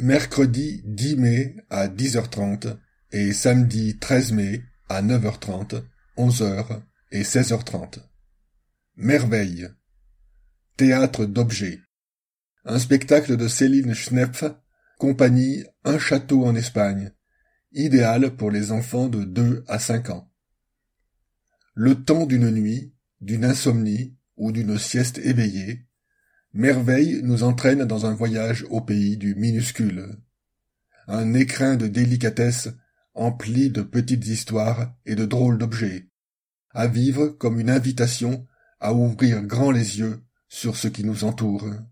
Mercredi 10 mai à 10h30 et samedi 13 mai à 9h30, 11h et 16h30. Merveille. Théâtre d'objets. Un spectacle de Céline Schnepf, compagnie Un château en Espagne, idéal pour les enfants de 2 à 5 ans. Le temps d'une nuit, d'une insomnie ou d'une sieste éveillée, Merveille nous entraîne dans un voyage au pays du minuscule. Un écrin de délicatesse empli de petites histoires et de drôles d'objets, à vivre comme une invitation à ouvrir grand les yeux sur ce qui nous entoure.